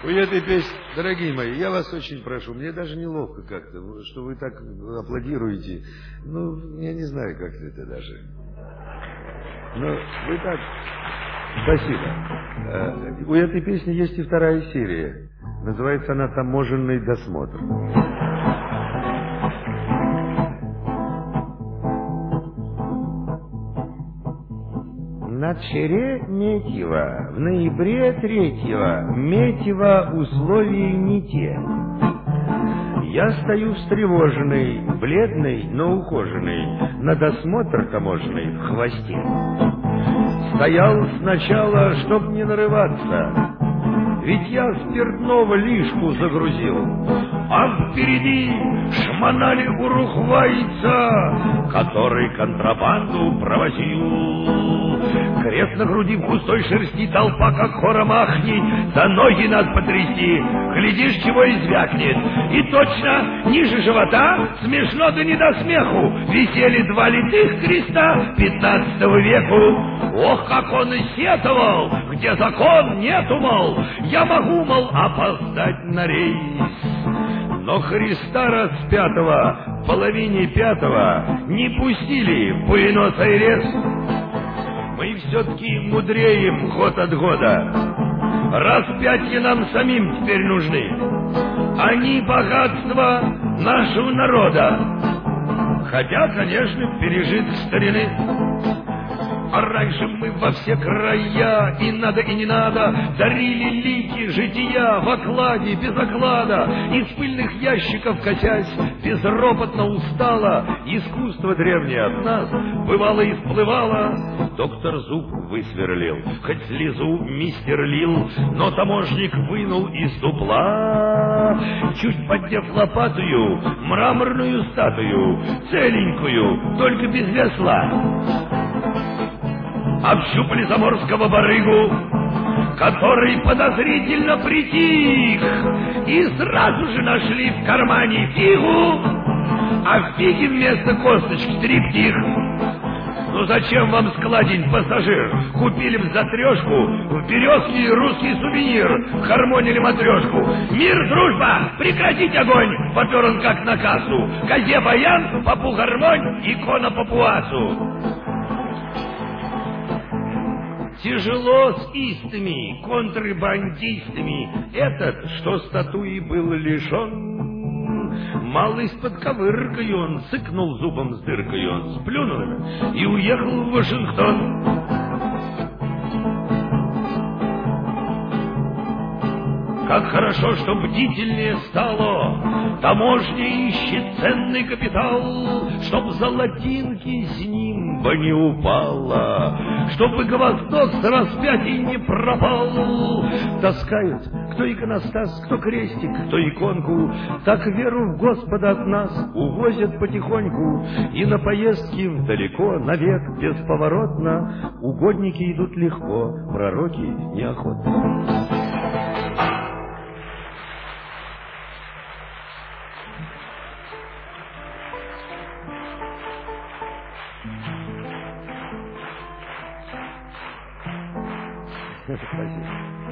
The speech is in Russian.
У этой песни, дорогие мои, я вас очень прошу, мне даже неловко как-то, что вы так аплодируете. Ну, я не знаю, как это даже. Но вы так... Спасибо. У этой песни есть и вторая серия. Называется она «Таможенный досмотр». На Шереметьево в ноябре 3-го Метьево условия не те. Я стою встревоженный, бледный, но ухоженный, на досмотр таможенный в хвосте. Стоял сначала, чтоб не нарываться, ведь я спиртного лишку загрузил, а впереди шмонали урухвайца, который контрабанду провозил. Крест на груди в густой шерсти, толпа как хором ахнет, за ноги надо потрясти, глядишь, чего и звякнет. И точно ниже живота, смешно да не до смеху, висели 2 литых креста 15 веку. Ох, как он и сетовал, где закон нету, мол, я могу, мол, опоздать на рейс. Но Христа распятого в половине 5-го не пустили в Буэнос-Айрес. Мы все-таки мудреем год от года. Распятия нам самим теперь нужны. Они богатство нашего народа. Хотя, конечно, пережиток старины. А раньше мы во все края, и надо, и не надо, дарили лики жития в окладе, без оклада, из пыльных ящиков катясь, безропотно устало. Искусство древнее от нас бывало и всплывало. Доктор зуб высверлил, хоть слезу мистер лил, но таможник вынул из дупла, чуть поддев лопатую, мраморную статую, целенькую, только без весла. Общупали заморского барыгу, который подозрительно притих, и сразу же нашли в кармане фигу, а в фиге вместо косточки триптих. Ну зачем вам складень, пассажир? Купили б за 3 в Березке русский сувенир, хармонили матрешку. Мир, дружба, прекратить огонь! Попер он как на кассу. Козе баян, попу гармонь, икона папуасу. Тяжело с истыми контрабандистами этот, что статуи был лишен. Малый с подковыркой он, сыкнул зубом с дыркой он, сплюнул и уехал в Вашингтон. Как хорошо, что бдительнее стало, таможня ищет ценный капитал, чтоб золотинки с нимба не упало, чтобы гвоздок с распятий не пропал. Таскают, кто иконостас, кто крестик, кто иконку, так веру в Господа от нас увозят потихоньку, и на поездки вдалеко, навек, бесповоротно, угодники идут легко, пророки неохотно. Спасибо.